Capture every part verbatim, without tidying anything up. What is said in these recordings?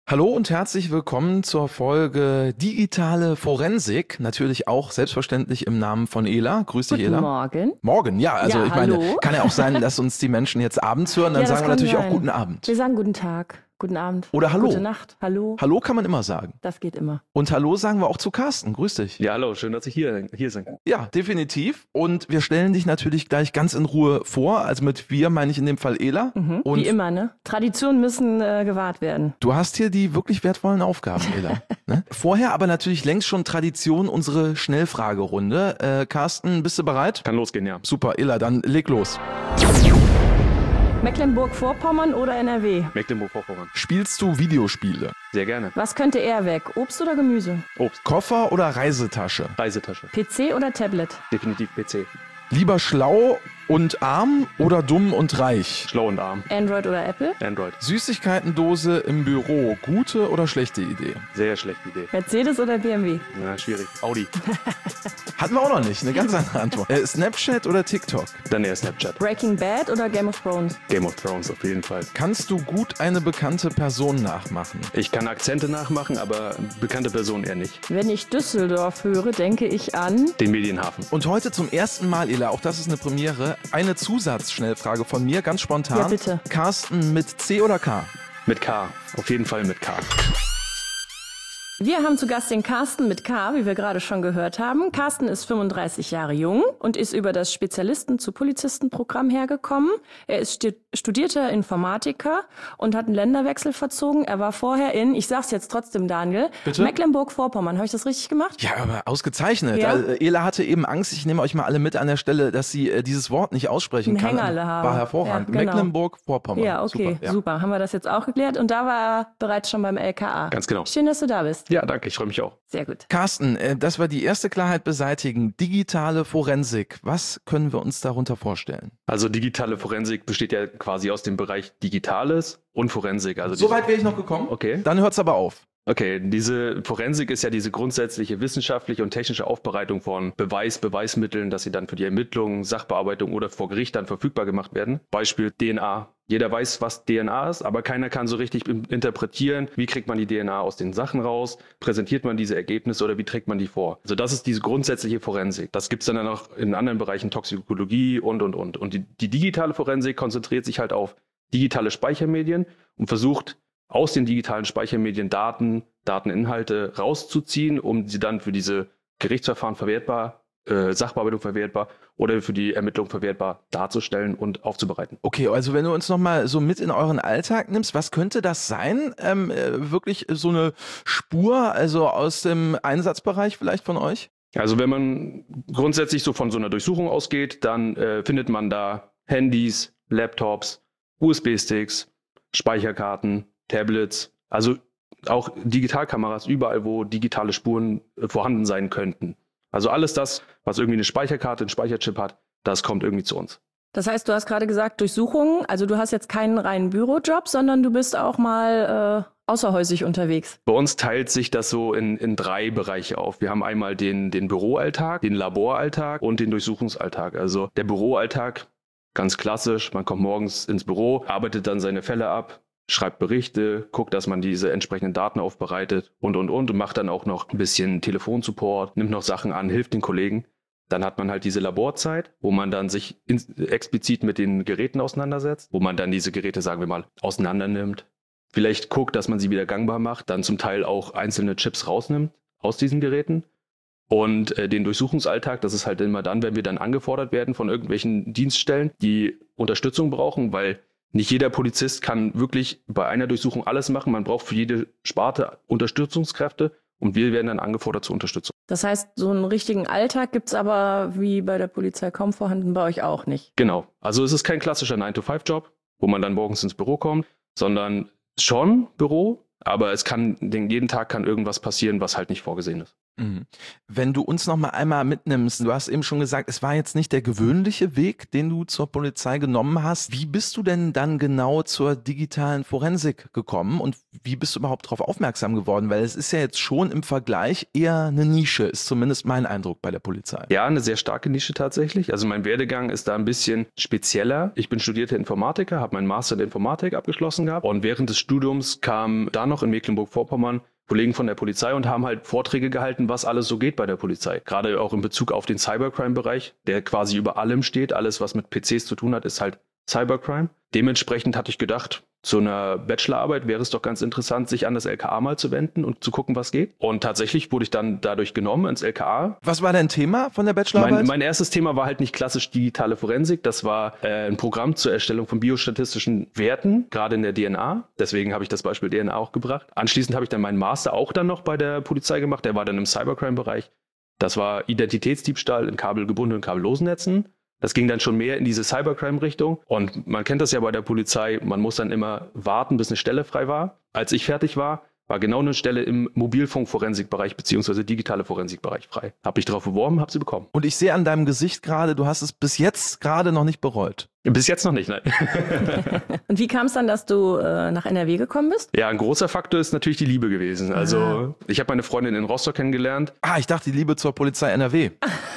Hallo und herzlich willkommen zur Folge Digitale Forensik, natürlich auch selbstverständlich im Namen von Ela. Grüß dich, Guten Ela. Morgen. Morgen, ja, also Ja, ich meine, hallo. kann ja auch sein, dass uns die Menschen jetzt abends hören, dann Ja, das sagen wir kann natürlich auch sein. guten Abend. Wir sagen guten Tag, guten Abend. Oder Hallo. Gute Nacht, hallo. Hallo kann man immer sagen. Das geht immer. Und Hallo sagen wir auch zu Carsten. Grüß dich. Ja, hallo, schön, dass ich hier, hier sein kann. Ja, definitiv. Und wir stellen dich natürlich gleich ganz in Ruhe vor. Also mit wir meine ich in dem Fall Ela. Mhm. Und Wie immer, ne? Traditionen müssen äh, gewahrt werden. du hast hier die wirklich wertvollen Aufgaben, Ela. ne? Vorher aber natürlich längst schon Tradition unsere Schnellfragerunde. Äh, Carsten, bist du bereit? Kann losgehen, ja. Super, Ela, dann leg los. Mecklenburg-Vorpommern oder N R W? Mecklenburg-Vorpommern. Spielst du Videospiele? Sehr gerne. Was könnte eher weg? Obst oder Gemüse? Obst. Koffer oder Reisetasche? Reisetasche. P C oder Tablet? Definitiv P C. Lieber schlau und arm oder dumm und reich? Schlau und arm. Android oder Apple? Android. Süßigkeitendose im Büro, gute oder schlechte Idee? Sehr schlechte Idee. Mercedes oder B M W? Na, schwierig. Audi. Hatten wir auch noch nicht, eine ganz andere Antwort. Äh, Snapchat oder TikTok? Dann eher Snapchat. Breaking Bad oder Game of Thrones? Game of Thrones auf jeden Fall. Kannst du gut eine bekannte Person nachmachen? Ich kann Akzente nachmachen, aber bekannte Person eher nicht. Wenn ich Düsseldorf höre, denke ich an... Den Medienhafen. Und heute zum ersten Mal, Ela, auch das ist eine Premiere, eine Zusatzschnellfrage von mir, ganz spontan. Ja, bitte. Carsten mit C oder K? Mit K. Auf jeden Fall mit K. Wir haben zu Gast den Carsten mit K, wie wir gerade schon gehört haben. Carsten ist fünfunddreißig Jahre jung und ist über das Spezialisten-zu-Polizisten-Programm hergekommen. Er ist sti- studierter Informatiker und hat einen Länderwechsel verzogen. Er war vorher in, ich sag's jetzt trotzdem, Daniel, Bitte? Mecklenburg-Vorpommern. Habe ich das richtig gemacht? Ja, aber ausgezeichnet. Ja. Also, Ela hatte eben Angst, ich nehme euch mal alle mit an der Stelle, dass sie äh, dieses Wort nicht aussprechen Ein kann. Hängerle haben. War hervorragend. Ja, genau. Mecklenburg-Vorpommern. Ja, okay, Super, super, ja. Haben wir das jetzt auch geklärt. Und da war er bereits schon beim L K A. Ganz genau. Schön, dass du da bist. Ja, danke. Ich freue mich auch. Sehr gut. Carsten, äh, dass wir die erste Klarheit beseitigen. Digitale Forensik. Was können wir uns darunter vorstellen? Also digitale Forensik besteht ja quasi aus dem Bereich Digitales und Forensik. Also So diese- weit wäre ich noch gekommen. Okay. Dann hört's aber auf. Okay, diese Forensik ist ja diese grundsätzliche wissenschaftliche und technische Aufbereitung von Beweis, Beweismitteln, dass sie dann für die Ermittlung, Sachbearbeitung oder vor Gericht dann verfügbar gemacht werden. Beispiel D N A. Jeder weiß, was D N A ist, aber keiner kann so richtig im- interpretieren, wie kriegt man die D N A aus den Sachen raus, präsentiert man diese Ergebnisse oder wie trägt man die vor. Also das ist diese grundsätzliche Forensik. Das gibt es dann auch in anderen Bereichen, Toxikologie und, und, und. Und die, die digitale Forensik konzentriert sich halt auf digitale Speichermedien und versucht, aus den digitalen Speichermedien Daten, Dateninhalte rauszuziehen, um sie dann für diese Gerichtsverfahren verwertbar, äh, Sachbearbeitung verwertbar oder für die Ermittlung verwertbar darzustellen und aufzubereiten. Okay, also wenn du uns nochmal so mit in euren Alltag nimmst, was könnte das sein? Ähm, äh, wirklich so eine Spur, also aus dem Einsatzbereich vielleicht von euch? Also wenn man grundsätzlich so von so einer Durchsuchung ausgeht, dann äh, findet man da Handys, Laptops, U S B-Sticks, Speicherkarten, Tablets, also auch Digitalkameras, überall, wo digitale Spuren äh, vorhanden sein könnten. Also alles das, was irgendwie eine Speicherkarte, einen Speicherchip hat, das kommt irgendwie zu uns. Das heißt, du hast gerade gesagt, Durchsuchungen, also du hast jetzt keinen reinen Bürojob, sondern du bist auch mal äh, außerhäusig unterwegs. Bei uns teilt sich das so in, in drei Bereiche auf. Wir haben einmal den, den Büroalltag, den Laboralltag und den Durchsuchungsalltag. Also der Büroalltag, ganz klassisch, man kommt morgens ins Büro, arbeitet dann seine Fälle ab, schreibt Berichte, guckt, dass man diese entsprechenden Daten aufbereitet und, und, und und macht dann auch noch ein bisschen Telefonsupport, nimmt noch Sachen an, hilft den Kollegen. Dann hat man halt diese Laborzeit, wo man dann sich in, explizit mit den Geräten auseinandersetzt, wo man dann diese Geräte, sagen wir mal, auseinander nimmt. Vielleicht guckt, dass man sie wieder gangbar macht, dann zum Teil auch einzelne Chips rausnimmt aus diesen Geräten. Und äh, den Durchsuchungsalltag, das ist halt immer dann, wenn wir dann angefordert werden von irgendwelchen Dienststellen, die Unterstützung brauchen, weil nicht jeder Polizist kann wirklich bei einer Durchsuchung alles machen. Man braucht für jede Sparte Unterstützungskräfte und wir werden dann angefordert zur Unterstützung. Das heißt, so einen richtigen Alltag gibt's aber wie bei der Polizei kaum vorhanden, bei euch auch nicht. Genau. Also es ist kein klassischer nine to five Job, wo man dann morgens ins Büro kommt, sondern schon Büro, aber es kann, den, jeden Tag kann irgendwas passieren, was halt nicht vorgesehen ist. Wenn du uns noch mal einmal mitnimmst, du hast eben schon gesagt, es war jetzt nicht der gewöhnliche Weg, den du zur Polizei genommen hast. Wie bist du denn dann genau zur digitalen Forensik gekommen und wie bist du überhaupt darauf aufmerksam geworden? Weil es ist ja jetzt schon im Vergleich eher eine Nische, ist zumindest mein Eindruck bei der Polizei. Ja, eine sehr starke Nische tatsächlich. Also mein Werdegang ist da ein bisschen spezieller. Ich bin studierter Informatiker, habe meinen Master in Informatik abgeschlossen gehabt und während des Studiums kam da noch in Mecklenburg-Vorpommern Kollegen von der Polizei und haben halt Vorträge gehalten, was alles so geht bei der Polizei. Gerade auch in Bezug auf den Cybercrime-Bereich, der quasi über allem steht. Alles, was mit P Cs zu tun hat, ist halt Cybercrime. Dementsprechend hatte ich gedacht, zu einer Bachelorarbeit wäre es doch ganz interessant, sich an das L K A mal zu wenden und zu gucken, was geht. Und tatsächlich wurde ich dann dadurch genommen ins L K A. Was war dein Thema von der Bachelorarbeit? Mein, mein erstes Thema war halt nicht klassisch digitale Forensik. Das war äh, ein Programm zur Erstellung von biostatistischen Werten, gerade in der D N A. Deswegen habe ich das Beispiel D N A auch gebracht. Anschließend habe ich dann meinen Master auch dann noch bei der Polizei gemacht. Der war dann im Cybercrime-Bereich. Das war Identitätsdiebstahl in kabelgebundenen und kabellosen Netzen. Das ging dann schon mehr in diese Cybercrime-Richtung. Und man kennt das ja bei der Polizei, man muss dann immer warten, bis eine Stelle frei war. Als ich fertig war, war genau eine Stelle im Mobilfunk-Forensik-Bereich bzw. digitale Forensik-Bereich frei. Habe ich darauf beworben, habe sie bekommen. Und ich sehe an deinem Gesicht gerade, du hast es bis jetzt gerade noch nicht bereut. Bis jetzt noch nicht, nein. Und wie kam es dann, dass du äh, nach N R W gekommen bist? Ja, ein großer Faktor ist natürlich die Liebe gewesen. Also ah. ich habe meine Freundin in Rostock kennengelernt. Ah, ich dachte, die Liebe zur Polizei N R W.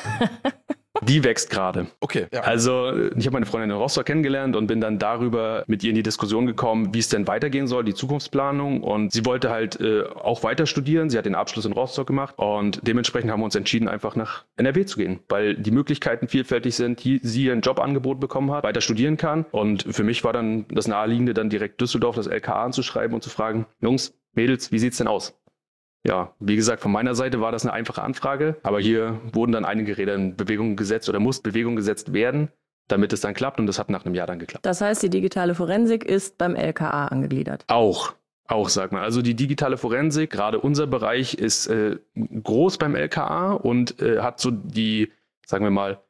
Die wächst gerade. Okay. Ja. Also ich habe meine Freundin in Rostock kennengelernt und bin dann darüber mit ihr in die Diskussion gekommen, wie es denn weitergehen soll, die Zukunftsplanung. Und sie wollte halt äh, auch weiter studieren. Sie hat den Abschluss in Rostock gemacht und dementsprechend haben wir uns entschieden, einfach nach N R W zu gehen, weil die Möglichkeiten vielfältig sind, die sie ein Jobangebot bekommen hat, weiter studieren kann. Und für mich war dann das Naheliegende, dann direkt Düsseldorf, das L K A anzuschreiben und zu fragen, Jungs, Mädels, wie sieht's denn aus? Ja, wie gesagt, von meiner Seite war das eine einfache Anfrage, aber hier wurden dann einige Räder in Bewegung gesetzt oder muss Bewegung gesetzt werden, damit es dann klappt und das hat nach einem Jahr dann geklappt. Das heißt, die digitale Forensik ist beim L K A angegliedert? Auch, auch sagt man. Also die digitale Forensik, gerade unser Bereich, ist äh, groß beim L K A und äh, hat so die, sagen wir mal,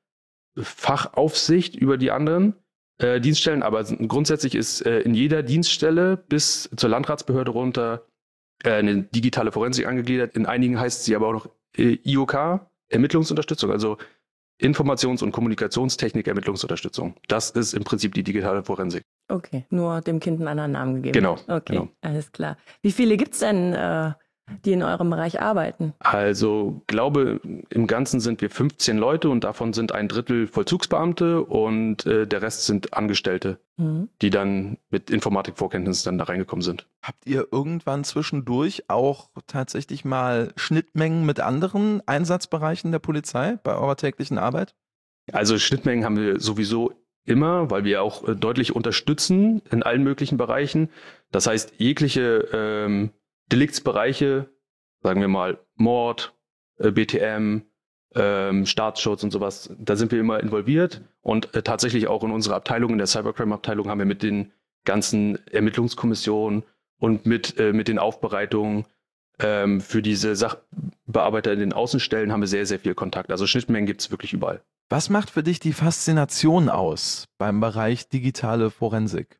Fachaufsicht über die anderen äh, Dienststellen, aber grundsätzlich ist äh, in jeder Dienststelle bis zur Landratsbehörde runter eine digitale Forensik angegliedert. In einigen heißt sie aber auch noch I O K, Ermittlungsunterstützung, also Informations- und Kommunikationstechnik-Ermittlungsunterstützung. Das ist im Prinzip die digitale Forensik. Okay, nur dem Kind einen anderen Namen gegeben. Genau. Okay, genau. Alles klar. Wie viele gibt es denn, äh, die in eurem Bereich arbeiten? Also, glaube, im Ganzen sind wir fünfzehn Leute und davon sind ein Drittel Vollzugsbeamte und äh, der Rest sind Angestellte, mhm. die dann mit Informatikvorkenntnissen dann da reingekommen sind. Habt ihr irgendwann zwischendurch auch tatsächlich mal Schnittmengen mit anderen Einsatzbereichen der Polizei bei eurer täglichen Arbeit? Also Schnittmengen haben wir sowieso immer, weil wir auch äh, deutlich unterstützen in allen möglichen Bereichen. Das heißt, jegliche ähm, Deliktsbereiche, sagen wir mal Mord, äh, B T M, ähm, Staatsschutz und sowas, da sind wir immer involviert und äh, tatsächlich auch in unserer Abteilung, in der Cybercrime-Abteilung haben wir mit den ganzen Ermittlungskommissionen und mit, äh, mit den Aufbereitungen ähm, für diese Sachbearbeiter in den Außenstellen haben wir sehr, sehr viel Kontakt. Also Schnittmengen gibt es wirklich überall. Was macht für dich die Faszination aus beim Bereich digitale Forensik?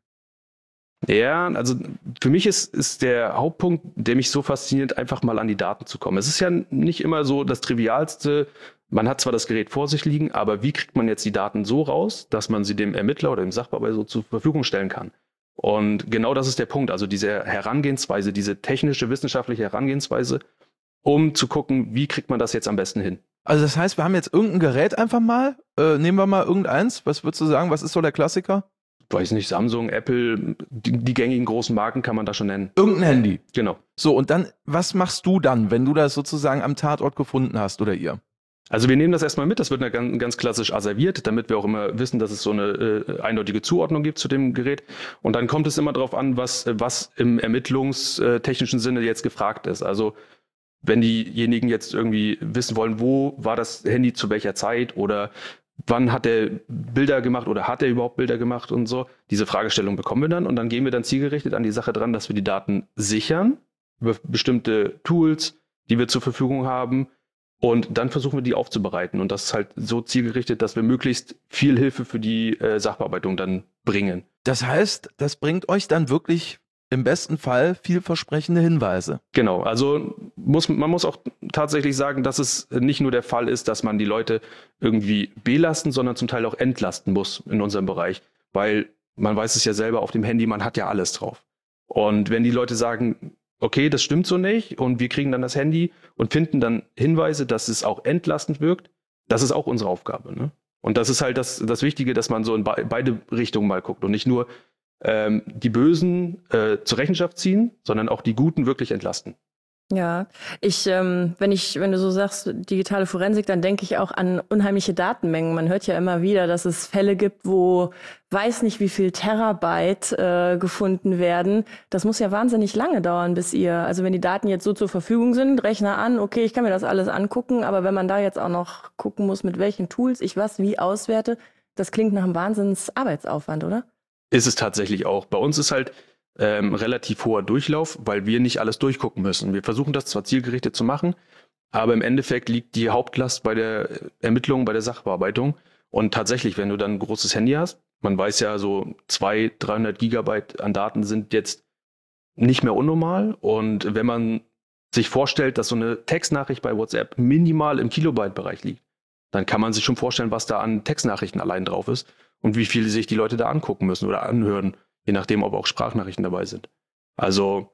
Ja, also für mich ist, ist der Hauptpunkt, der mich so fasziniert, einfach mal an die Daten zu kommen. Es ist ja nicht immer so das Trivialste, man hat zwar das Gerät vor sich liegen, aber wie kriegt man jetzt die Daten so raus, dass man sie dem Ermittler oder dem Sachbearbeiter so zur Verfügung stellen kann? Und genau das ist der Punkt, also diese Herangehensweise, diese technische, wissenschaftliche Herangehensweise, um zu gucken, wie kriegt man das jetzt am besten hin? Also das heißt, wir haben jetzt irgendein Gerät einfach mal, äh, nehmen wir mal irgendeins, was würdest du sagen, was ist so der Klassiker? Weiß nicht, Samsung, Apple, die, die gängigen großen Marken kann man da schon nennen. Irgendein Handy. Genau. So, und dann, was machst du dann, wenn du das sozusagen am Tatort gefunden hast oder ihr? Also wir nehmen das erstmal mit, das wird dann ganz, ganz klassisch asserviert, damit wir auch immer wissen, dass es so eine äh, eindeutige Zuordnung gibt zu dem Gerät. Und dann kommt es immer darauf an, was, was im ermittlungstechnischen Sinne jetzt gefragt ist. Also wenn diejenigen jetzt irgendwie wissen wollen, wo war das Handy zu welcher Zeit oder wann hat er Bilder gemacht oder hat er überhaupt Bilder gemacht und so. Diese Fragestellung bekommen wir dann und dann gehen wir dann zielgerichtet an die Sache dran, dass wir die Daten sichern über bestimmte Tools, die wir zur Verfügung haben und dann versuchen wir die aufzubereiten und das ist halt so zielgerichtet, dass wir möglichst viel Hilfe für die äh, Sachbearbeitung dann bringen. Das heißt, das bringt euch dann wirklich im besten Fall vielversprechende Hinweise. Genau, also muss, man muss auch tatsächlich sagen, dass es nicht nur der Fall ist, dass man die Leute irgendwie belasten, sondern zum Teil auch entlasten muss in unserem Bereich. Weil man weiß es ja selber auf dem Handy, man hat ja alles drauf. Und wenn die Leute sagen, okay, das stimmt so nicht und wir kriegen dann das Handy und finden dann Hinweise, dass es auch entlastend wirkt, das ist auch unsere Aufgabe. Ne? Und das ist halt das, das Wichtige, dass man so in be- beide Richtungen mal guckt und nicht nur ähm, die Bösen äh, zur Rechenschaft ziehen, sondern auch die Guten wirklich entlasten. Ja, ich, ähm, wenn ich, wenn du so sagst, digitale Forensik, dann denke ich auch an unheimliche Datenmengen. Man hört ja immer wieder, dass es Fälle gibt, wo weiß nicht wie viel Terabyte äh, gefunden werden. Das muss ja wahnsinnig lange dauern, bis ihr, also wenn die Daten jetzt so zur Verfügung sind, Rechner an, okay, ich kann mir das alles angucken, aber wenn man da jetzt auch noch gucken muss, mit welchen Tools ich was wie auswerte, das klingt nach einem Wahnsinns-Arbeitsaufwand, oder? Ist es tatsächlich auch. Bei uns ist halt Ähm, relativ hoher Durchlauf, weil wir nicht alles durchgucken müssen. Wir versuchen das zwar zielgerichtet zu machen, aber im Endeffekt liegt die Hauptlast bei der Ermittlung, bei der Sachbearbeitung. Und tatsächlich, wenn du dann ein großes Handy hast, man weiß ja, so zweihundert, dreihundert Gigabyte an Daten sind jetzt nicht mehr unnormal. Und wenn man sich vorstellt, dass so eine Textnachricht bei WhatsApp minimal im Kilobyte-Bereich liegt, dann kann man sich schon vorstellen, was da an Textnachrichten allein drauf ist und wie viel sich die Leute da angucken müssen oder anhören. Je nachdem, ob auch Sprachnachrichten dabei sind. Also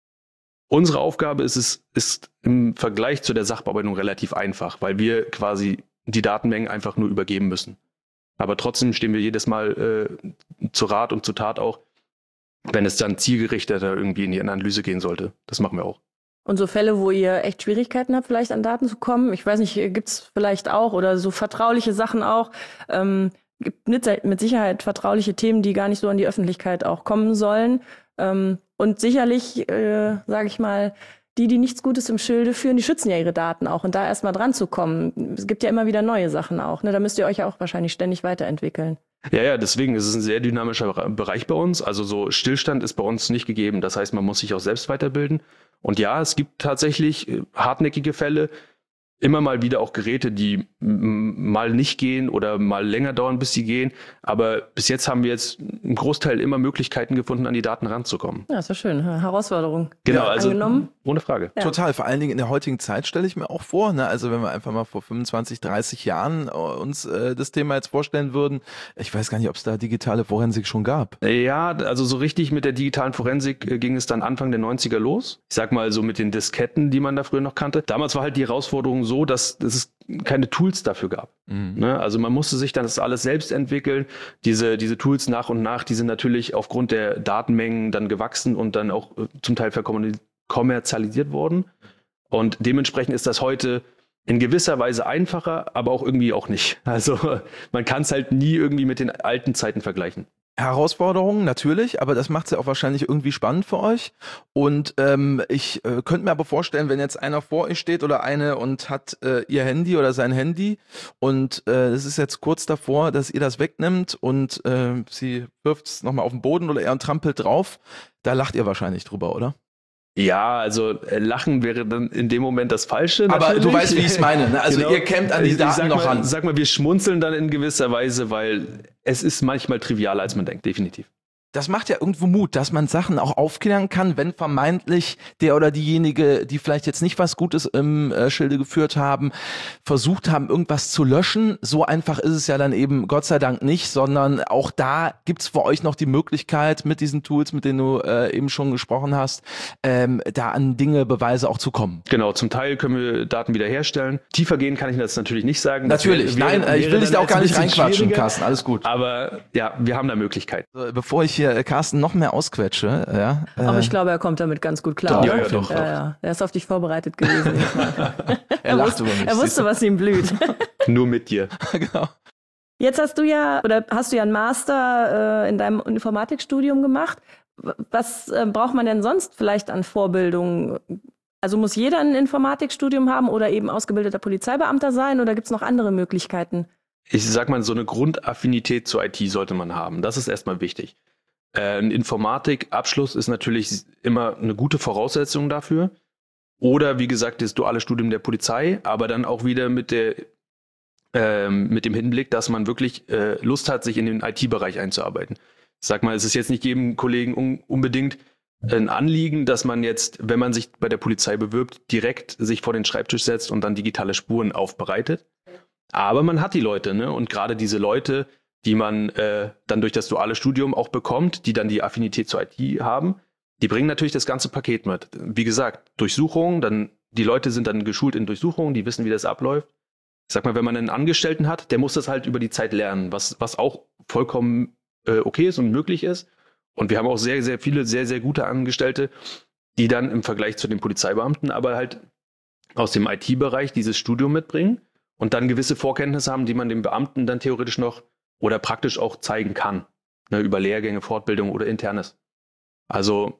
unsere Aufgabe ist es, ist im Vergleich zu der Sachbearbeitung relativ einfach, weil wir quasi die Datenmengen einfach nur übergeben müssen. Aber trotzdem stehen wir jedes Mal äh, zu Rat und zu Tat auch, wenn es dann zielgerichteter irgendwie in die Analyse gehen sollte. Das machen wir auch. Und so Fälle, wo ihr echt Schwierigkeiten habt, vielleicht an Daten zu kommen, ich weiß nicht, gibt's vielleicht auch oder so vertrauliche Sachen auch, ähm, gibt mit Sicherheit vertrauliche Themen, die gar nicht so an die Öffentlichkeit auch kommen sollen. Ähm, und sicherlich, äh, sage ich mal, die, die nichts Gutes im Schilde führen, die schützen ja ihre Daten auch. Und da erstmal dran zu kommen, es gibt ja immer wieder neue Sachen auch. Ne? Da müsst ihr euch ja auch wahrscheinlich ständig weiterentwickeln. Ja, ja, deswegen ist es ein sehr dynamischer Bereich bei uns. Also so Stillstand ist bei uns nicht gegeben. Das heißt, man muss sich auch selbst weiterbilden. Und ja, es gibt tatsächlich hartnäckige Fälle, immer mal wieder auch Geräte, die m- mal nicht gehen oder mal länger dauern, bis sie gehen. Aber bis jetzt haben wir jetzt im Großteil immer Möglichkeiten gefunden, an die Daten ranzukommen. Ja, ist ja schön. Herausforderung. Genau, also angenommen. Ohne Frage. Ja. Total, vor allen Dingen in der heutigen Zeit stelle ich mir auch vor, ne? Also wenn wir einfach mal vor fünfundzwanzig, dreißig Jahren äh, uns äh, das Thema jetzt vorstellen würden, ich weiß gar nicht, ob es da digitale Forensik schon gab. Ja, also so richtig mit der digitalen Forensik äh, ging es dann Anfang der neunziger los. Ich sag mal so mit den Disketten, die man da früher noch kannte. Damals war halt die Herausforderung so, dass, dass es keine Tools dafür gab. Mhm. Ne? Also man musste sich dann das alles selbst entwickeln. Diese, diese Tools nach und nach, die sind natürlich aufgrund der Datenmengen dann gewachsen und dann auch äh, zum Teil verkommuniziert kommerzialisiert worden. Und dementsprechend ist das heute in gewisser Weise einfacher, aber auch irgendwie auch nicht. Also man kann es halt nie irgendwie mit den alten Zeiten vergleichen. Herausforderungen natürlich, aber das macht es ja auch wahrscheinlich irgendwie spannend für euch. Und ähm, ich äh, könnte mir aber vorstellen, wenn jetzt einer vor euch steht oder eine und hat äh, ihr Handy oder sein Handy und äh, es ist jetzt kurz davor, dass ihr das wegnimmt und äh, sie wirft es nochmal auf den Boden oder er trampelt drauf, da lacht ihr wahrscheinlich drüber, oder? Ja, also äh, Lachen wäre dann in dem Moment das Falsche. Aber natürlich. du weißt, wie ich es meine. Ne? Also genau. Ihr kämmt an die ich, Daten ich sag noch mal, ran. Sag mal, wir schmunzeln dann in gewisser Weise, weil es ist manchmal trivialer, als man denkt, definitiv. Das macht ja irgendwo Mut, dass man Sachen auch aufklären kann, wenn vermeintlich der oder diejenige, die vielleicht jetzt nicht was Gutes im äh, Schilde geführt haben, versucht haben, irgendwas zu löschen. So einfach ist es ja dann eben Gott sei Dank nicht, sondern auch da gibt's für euch noch die Möglichkeit, mit diesen Tools, mit denen du äh, eben schon gesprochen hast, ähm, da an Dinge, Beweise auch zu kommen. Genau, zum Teil können wir Daten wiederherstellen. Tiefer gehen kann ich das natürlich nicht sagen. Natürlich, wäre, nein, wäre ich will dich da auch gar nicht reinquatschen, Carsten, alles gut. Aber ja, wir haben da Möglichkeiten. Bevor ich hier Carsten noch mehr ausquetsche. Ja, äh, Aber ich glaube, er kommt damit ganz gut klar. Doch, oder? ja, ja, doch, ja, doch. ja. Er ist auf dich vorbereitet gewesen. er lacht über mich. Er wusste, was ihm blüht. Nur mit dir. Genau. Jetzt hast du ja, oder hast du ja einen Master äh, in deinem Informatikstudium gemacht. Was äh, braucht man denn sonst vielleicht an Vorbildung? Also muss jeder ein Informatikstudium haben oder eben ausgebildeter Polizeibeamter sein oder gibt es noch andere Möglichkeiten? Ich sag mal, so eine Grundaffinität zur I T sollte man haben. Das ist erstmal wichtig. Ein Informatikabschluss ist natürlich immer eine gute Voraussetzung dafür. Oder wie gesagt, das duale Studium der Polizei, aber dann auch wieder mit der ähm, mit dem Hinblick, dass man wirklich äh, Lust hat, sich in den I T-Bereich einzuarbeiten. Ich sag mal, es ist jetzt nicht jedem Kollegen un- unbedingt ein Anliegen, dass man jetzt, wenn man sich bei der Polizei bewirbt, direkt sich vor den Schreibtisch setzt und dann digitale Spuren aufbereitet. Aber man hat die Leute, ne? Und gerade diese Leute, die man äh, dann durch das duale Studium auch bekommt, die dann die Affinität zur I T haben, die bringen natürlich das ganze Paket mit. Wie gesagt, Durchsuchungen, dann die Leute sind dann geschult in Durchsuchungen, die wissen, wie das abläuft. Ich sag mal, wenn man einen Angestellten hat, der muss das halt über die Zeit lernen, was, was auch vollkommen äh, okay ist und möglich ist. Und wir haben auch sehr, sehr viele, sehr, sehr gute Angestellte, die dann im Vergleich zu den Polizeibeamten aber halt aus dem I T-Bereich dieses Studium mitbringen und dann gewisse Vorkenntnisse haben, die man dem Beamten dann theoretisch noch oder praktisch auch zeigen kann, ne, über Lehrgänge, Fortbildung oder Internes. Also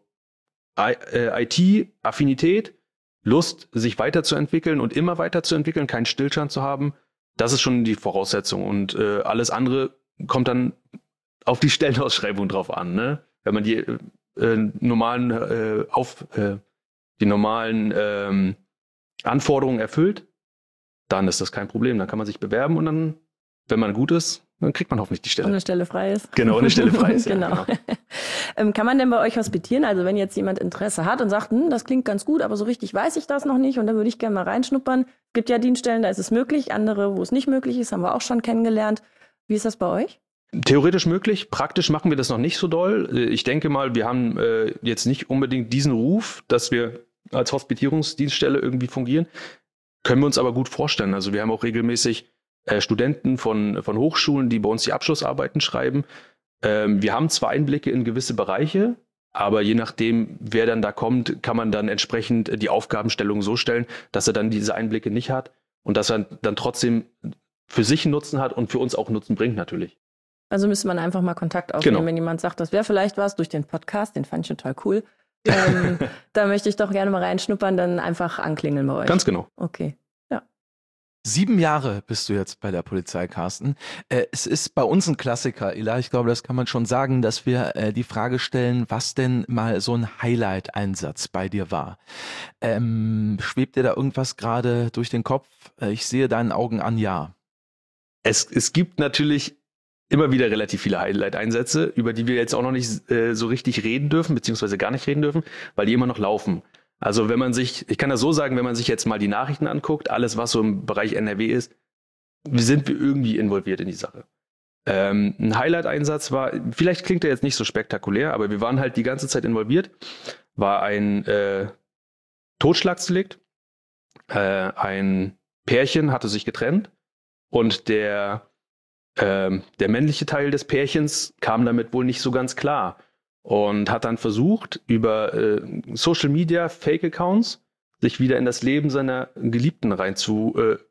I- äh, I T-Affinität, Lust, sich weiterzuentwickeln und immer weiterzuentwickeln, keinen Stillstand zu haben, das ist schon die Voraussetzung. Und äh, alles andere kommt dann auf die Stellenausschreibung drauf an. Ne? Wenn man die äh, normalen, äh, auf, äh, die normalen ähm, Anforderungen erfüllt, dann ist das kein Problem. Dann kann man sich bewerben und dann, wenn man gut ist, dann kriegt man hoffentlich die Stelle. Und eine Stelle frei ist. Genau, eine Stelle frei ist. Genau. Ja, genau. ähm, kann man denn bei euch hospitieren? Also wenn jetzt jemand Interesse hat und sagt, hm, das klingt ganz gut, aber so richtig weiß ich das noch nicht und da würde ich gerne mal reinschnuppern. Es gibt ja Dienststellen, da ist es möglich, andere, wo es nicht möglich ist, haben wir auch schon kennengelernt. Wie ist das bei euch? Theoretisch möglich, praktisch machen wir das noch nicht so doll. Ich denke mal, wir haben äh, jetzt nicht unbedingt diesen Ruf, dass wir als Hospitierungsdienststelle irgendwie fungieren. Können wir uns aber gut vorstellen. Also wir haben auch regelmäßig äh, Studenten von, von Hochschulen, die bei uns die Abschlussarbeiten schreiben. Ähm, wir haben zwar Einblicke in gewisse Bereiche, aber je nachdem, wer dann da kommt, kann man dann entsprechend die Aufgabenstellung so stellen, dass er dann diese Einblicke nicht hat und dass er dann trotzdem für sich einen Nutzen hat und für uns auch Nutzen bringt natürlich. Also müsste man einfach mal Kontakt aufnehmen, Genau. wenn jemand sagt, das wäre vielleicht was durch den Podcast, den fand ich total cool. ähm, da möchte ich doch gerne mal reinschnuppern, dann einfach anklingeln bei euch. Ganz genau. Okay. Ja. Sieben Jahre bist du jetzt bei der Polizei, Carsten. Äh, es ist bei uns ein Klassiker, Ela, ich glaube, das kann man schon sagen, dass wir äh, die Frage stellen, was denn mal so ein Highlight-Einsatz bei dir war. Ähm, schwebt dir da irgendwas gerade durch den Kopf? Äh, ich sehe deinen Augen an, ja. Es, es gibt natürlich immer wieder relativ viele Highlight-Einsätze, über die wir jetzt auch noch nicht äh, so richtig reden dürfen, beziehungsweise gar nicht reden dürfen, weil die immer noch laufen. Also wenn man sich, ich kann das so sagen, wenn man sich jetzt mal die Nachrichten anguckt, alles was so im Bereich N R W ist, sind wir irgendwie involviert in die Sache. Ähm, ein Highlight-Einsatz war, vielleicht klingt der jetzt nicht so spektakulär, aber wir waren halt die ganze Zeit involviert, war ein äh, Totschlagsdelikt. Äh, ein Pärchen hatte sich getrennt und der Ähm, der männliche Teil des Pärchens kam damit wohl nicht so ganz klar und hat dann versucht, über äh, Social Media, Fake-Accounts, sich wieder in das Leben seiner Geliebten reinzuschleichen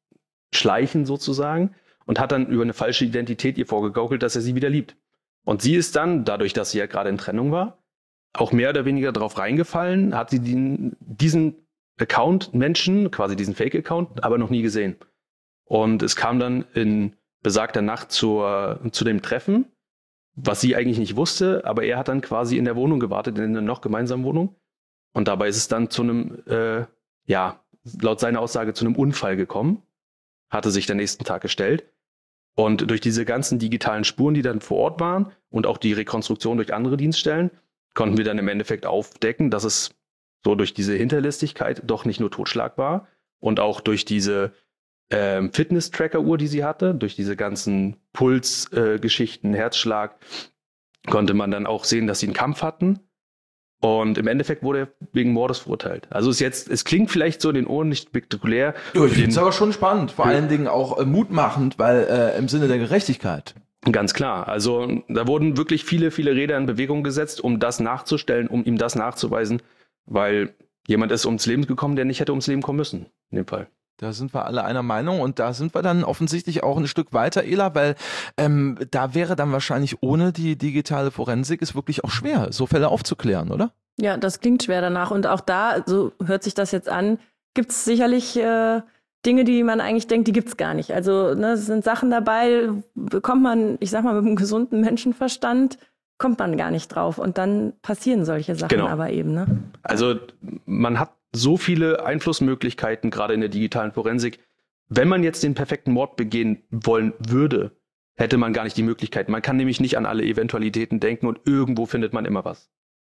äh, sozusagen und hat dann über eine falsche Identität ihr vorgegaukelt, dass er sie wieder liebt. Und sie ist dann, dadurch, dass sie ja gerade in Trennung war, auch mehr oder weniger drauf reingefallen, hat sie den, diesen Account-Menschen, quasi diesen Fake-Account, aber noch nie gesehen. Und es kam dann in besagter Nacht zur, zu dem Treffen, was sie eigentlich nicht wusste, aber er hat dann quasi in der Wohnung gewartet, in einer noch gemeinsamen Wohnung. Und dabei ist es dann zu einem, äh, ja, laut seiner Aussage zu einem Unfall gekommen, hatte sich der nächsten Tag gestellt. Und durch diese ganzen digitalen Spuren, die dann vor Ort waren und auch die Rekonstruktion durch andere Dienststellen, konnten wir dann im Endeffekt aufdecken, dass es so durch diese Hinterlistigkeit doch nicht nur Totschlag war und auch durch diese Ähm, Fitness-Tracker-Uhr, die sie hatte, durch diese ganzen Puls-Geschichten, äh, Herzschlag, konnte man dann auch sehen, dass sie einen Kampf hatten. Und im Endeffekt wurde er wegen Mordes verurteilt. Also es jetzt, es klingt vielleicht so in den Ohren nicht spektakulär. Ja, ich finde es aber schon spannend, vor allen Dingen auch äh, mutmachend, weil äh, im Sinne der Gerechtigkeit. Ganz klar. Also da wurden wirklich viele, viele Räder in Bewegung gesetzt, um das nachzustellen, um ihm das nachzuweisen, weil jemand ist ums Leben gekommen, der nicht hätte ums Leben kommen müssen, in dem Fall. Da sind wir alle einer Meinung und da sind wir dann offensichtlich auch ein Stück weiter, Ela, weil ähm, da wäre dann wahrscheinlich ohne die digitale Forensik es wirklich auch schwer, so Fälle aufzuklären, oder? Ja, das klingt schwer danach. Und auch da, so hört sich das jetzt an, gibt es sicherlich äh, Dinge, die man eigentlich denkt, die gibt's gar nicht. Also ne, es sind Sachen dabei, bekommt man, ich sag mal, mit einem gesunden Menschenverstand, kommt man gar nicht drauf. Und dann passieren solche Sachen Genau. aber eben. Ne? Also man hat so viele Einflussmöglichkeiten, gerade in der digitalen Forensik. Wenn man jetzt den perfekten Mord begehen wollen würde, hätte man gar nicht die Möglichkeit. Man kann nämlich nicht an alle Eventualitäten denken und irgendwo findet man immer was.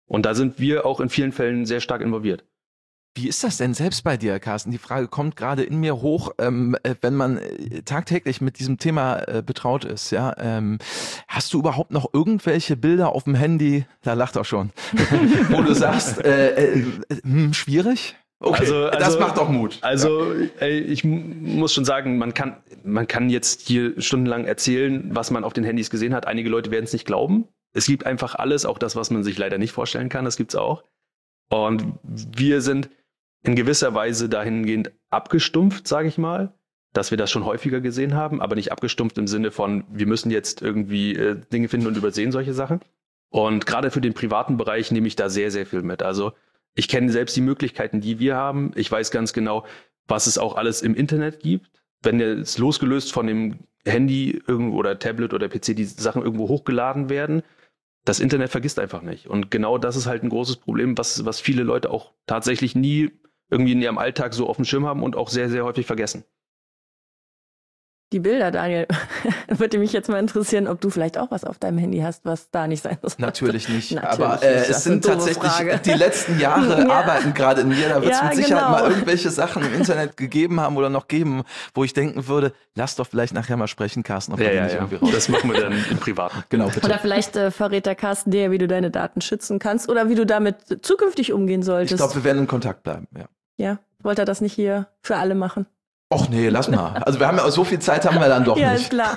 Und da sind wir auch in vielen Fällen sehr stark involviert. Wie ist das denn selbst bei dir, Carsten? Die Frage kommt gerade in mir hoch, ähm, wenn man tagtäglich mit diesem Thema äh, betraut ist. Ja, ähm, hast du überhaupt noch irgendwelche Bilder auf dem Handy? Da lacht er schon, wo du sagst, äh, äh, äh, schwierig? Okay, also, also, das macht doch Mut. Also ey, ich muss schon sagen, man kann, man kann jetzt hier stundenlang erzählen, was man auf den Handys gesehen hat. Einige Leute werden es nicht glauben. Es gibt einfach alles, auch das, was man sich leider nicht vorstellen kann, das gibt's auch. Und wir sind in gewisser Weise dahingehend abgestumpft, sage ich mal, dass wir das schon häufiger gesehen haben, aber nicht abgestumpft im Sinne von, wir müssen jetzt irgendwie äh, Dinge finden und übersehen solche Sachen. Und gerade für den privaten Bereich nehme ich da sehr, sehr viel mit. Also ich kenne selbst die Möglichkeiten, die wir haben. Ich weiß ganz genau, was es auch alles im Internet gibt. Wenn jetzt losgelöst von dem Handy irgendwo oder Tablet oder P C die Sachen irgendwo hochgeladen werden, das Internet vergisst einfach nicht. Und genau das ist halt ein großes Problem, was, was viele Leute auch tatsächlich nie irgendwie in ihrem Alltag so auf dem Schirm haben und auch sehr, sehr häufig vergessen. Die Bilder, Daniel, würde mich jetzt mal interessieren, ob du vielleicht auch was auf deinem Handy hast, was da nicht sein muss. Natürlich nicht, Natürlich aber nicht. äh, es sind tatsächlich Frage. die letzten Jahre Ja. arbeiten gerade in mir, da wird es Ja, mit Sicherheit genau. mal irgendwelche Sachen im Internet gegeben haben oder noch geben, wo ich denken würde, lass doch vielleicht nachher mal sprechen, Carsten, ob Ja, wir ja, nicht ja. irgendwie raus. Das machen wir dann im Privaten. Genau, bitte. Oder vielleicht äh, verrät der Carsten dir, wie du deine Daten schützen kannst oder wie du damit zukünftig umgehen Ich solltest. glaube, wir werden in Kontakt bleiben, ja. Ja, wollte er das nicht hier für alle machen? Och nee, lass mal. Also wir haben ja so viel Zeit haben wir dann doch Ja, nicht. ist klar.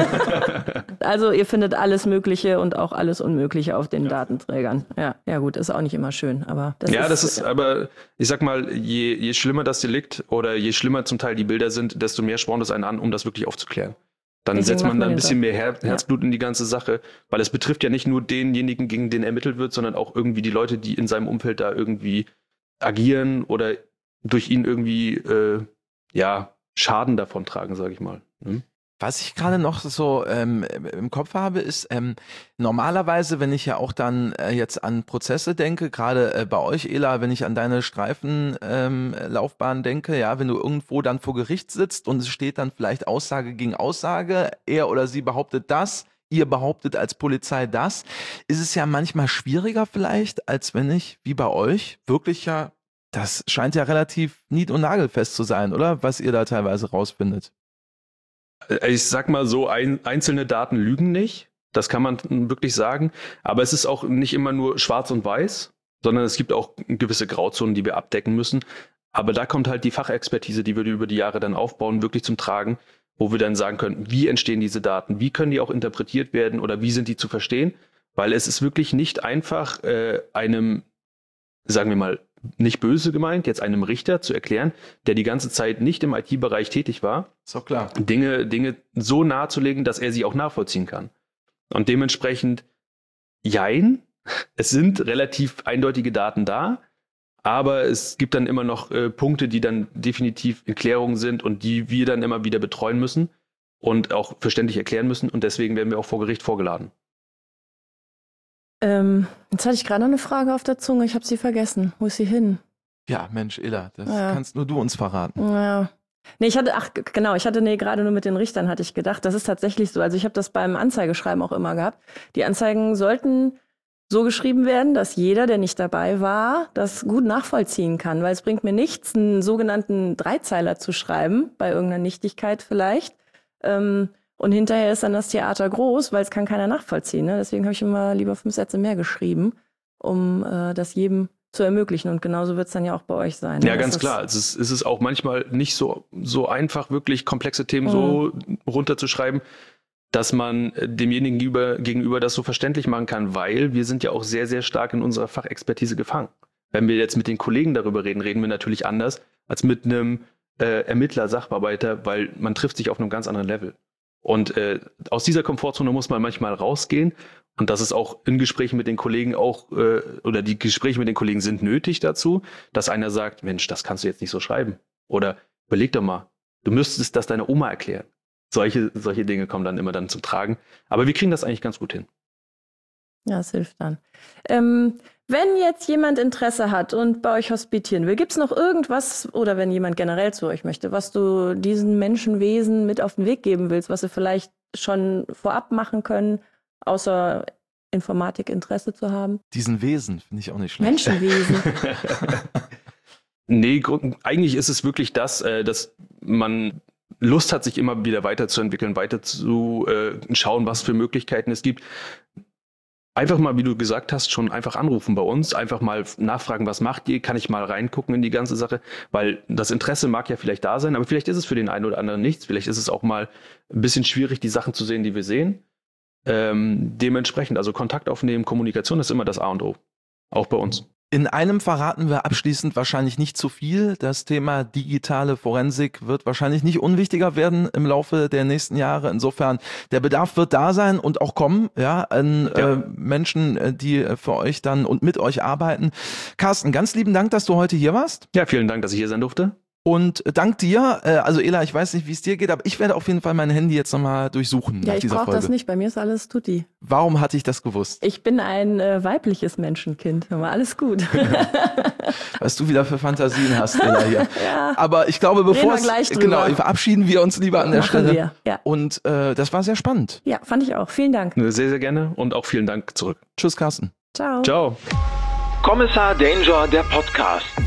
Also ihr findet alles Mögliche und auch alles Unmögliche auf den ja. Datenträgern. Ja, ja gut, ist auch nicht immer schön, aber das ja, ist, das ist, aber ich sag mal, je, je schlimmer das Delikt oder je schlimmer zum Teil die Bilder sind, desto mehr spornt es einen an, um das wirklich aufzuklären. Dann Deswegen setzt man macht da man ein den bisschen Job. mehr Her Herzblut in die ganze Sache, weil es betrifft ja nicht nur denjenigen, gegen den ermittelt wird, sondern auch irgendwie die Leute, die in seinem Umfeld da irgendwie agieren oder durch ihn irgendwie, äh, ja, Schaden davon tragen, sage ich mal. Hm? Was ich gerade noch so ähm, im Kopf habe, ist ähm, normalerweise, wenn ich ja auch dann äh, jetzt an Prozesse denke, gerade äh, bei euch, Ela, wenn ich an deine Streifenlaufbahn ähm, denke, ja, wenn du irgendwo dann vor Gericht sitzt und es steht dann vielleicht Aussage gegen Aussage, er oder sie behauptet das, ihr behauptet als Polizei das, ist es ja manchmal schwieriger vielleicht, als wenn ich, wie bei euch, wirklich ja, das scheint ja relativ nied- und nagelfest zu sein, oder? Was ihr da teilweise rausfindet. Ich sag mal so, ein, einzelne Daten lügen nicht. Das kann man wirklich sagen. Aber es ist auch nicht immer nur schwarz und weiß, sondern es gibt auch gewisse Grauzonen, die wir abdecken müssen. Aber da kommt halt die Fachexpertise, die wir über die Jahre dann aufbauen, wirklich zum Tragen, wo wir dann sagen können, wie entstehen diese Daten? Wie können die auch interpretiert werden oder wie sind die zu verstehen? Weil es ist wirklich nicht einfach, äh, einem, sagen wir mal, nicht böse gemeint, jetzt einem Richter zu erklären, der die ganze Zeit nicht im I T-Bereich tätig war, ist doch klar. Dinge, Dinge so nahezulegen, dass er sie auch nachvollziehen kann. Und dementsprechend, jein, es sind relativ eindeutige Daten da, aber es gibt dann immer noch äh, Punkte, die dann definitiv in Klärung sind und die wir dann immer wieder betreuen müssen und auch verständlich erklären müssen. Und deswegen werden wir auch vor Gericht vorgeladen. Ähm, jetzt hatte ich gerade noch eine Frage auf der Zunge, ich habe sie vergessen. Wo ist sie hin? Ja, Mensch, Ela, das Ja. kannst nur du uns verraten. Ja. Nee, ich hatte, ach g- genau, ich hatte, nee, gerade nur mit den Richtern hatte ich gedacht, das ist tatsächlich so. Also ich habe das beim Anzeigeschreiben auch immer gehabt. Die Anzeigen sollten so geschrieben werden, dass jeder, der nicht dabei war, das gut nachvollziehen kann. Weil es bringt mir nichts, einen sogenannten Dreizeiler zu schreiben, bei irgendeiner Nichtigkeit vielleicht. Ähm, und hinterher ist dann das Theater groß, weil es kann keiner nachvollziehen. Ne? Deswegen habe ich immer lieber fünf Sätze mehr geschrieben, um äh, das jedem zu ermöglichen. Und genauso wird es dann ja auch bei euch sein. Ja, ne? ganz Das klar. Es ist, es ist auch manchmal nicht so, so einfach, wirklich komplexe Themen Mhm. so runterzuschreiben, dass man demjenigen gegenüber, gegenüber das so verständlich machen kann, weil wir sind ja auch sehr, sehr stark in unserer Fachexpertise gefangen. Wenn wir jetzt mit den Kollegen darüber reden, reden wir natürlich anders als mit einem äh, Ermittler, Sachbearbeiter, weil man trifft sich auf einem ganz anderen Level. Und äh, aus dieser Komfortzone muss man manchmal rausgehen. Und das ist auch in Gesprächen mit den Kollegen auch, äh, oder die Gespräche mit den Kollegen sind nötig dazu, dass einer sagt, Mensch, das kannst du jetzt nicht so schreiben. Oder überleg doch mal, du müsstest das deiner Oma erklären. Solche, solche Dinge kommen dann immer dann zum Tragen. Aber wir kriegen das eigentlich ganz gut hin. Ja, es hilft dann. Ähm, wenn jetzt jemand Interesse hat und bei euch hospitieren will, gibt es noch irgendwas, oder wenn jemand generell zu euch möchte, was du diesen Menschenwesen mit auf den Weg geben willst, was sie vielleicht schon vorab machen können, außer Informatik Interesse zu haben. Diesen Wesen finde ich auch nicht schlecht. Menschenwesen. Nee, eigentlich ist es wirklich das, dass man Lust hat, sich immer wieder weiterzuentwickeln, weiter zu äh, schauen, was für Möglichkeiten es gibt. Einfach mal, wie du gesagt hast, schon einfach anrufen bei uns, einfach mal nachfragen, was macht ihr, kann ich mal reingucken in die ganze Sache, weil das Interesse mag ja vielleicht da sein, aber vielleicht ist es für den einen oder anderen nichts, vielleicht ist es auch mal ein bisschen schwierig, die Sachen zu sehen, die wir sehen. Ähm, dementsprechend, also Kontakt aufnehmen, Kommunikation ist immer das A und O, auch bei uns. In einem verraten wir abschließend wahrscheinlich nicht zu viel. Das Thema digitale Forensik wird wahrscheinlich nicht unwichtiger werden im Laufe der nächsten Jahre. Insofern, der Bedarf wird da sein und auch kommen, ja, an ja. Äh, Menschen, die für euch dann und mit euch arbeiten. Carsten, ganz lieben Dank, dass du heute hier warst. Ja, vielen Dank, dass ich hier sein durfte. Und dank dir, äh, also Ela, ich weiß nicht, wie es dir geht, aber ich werde auf jeden Fall mein Handy jetzt nochmal durchsuchen. Ja, nach ich dieser brauche Folge. das nicht, bei mir ist alles tutti. Warum hatte ich das gewusst? Ich bin ein äh, weibliches Menschenkind, aber alles gut. Was du wieder für Fantasien hast, Ela, hier. Ja. Aber ich glaube, bevor es, genau, verabschieden wir uns lieber an der Machen Stelle. Wir. Ja. Und äh, das war sehr spannend. Ja, fand ich auch. Vielen Dank. Sehr, sehr gerne und auch vielen Dank zurück. Tschüss, Carsten. Ciao. Ciao. Kommissar Danger, der Podcast.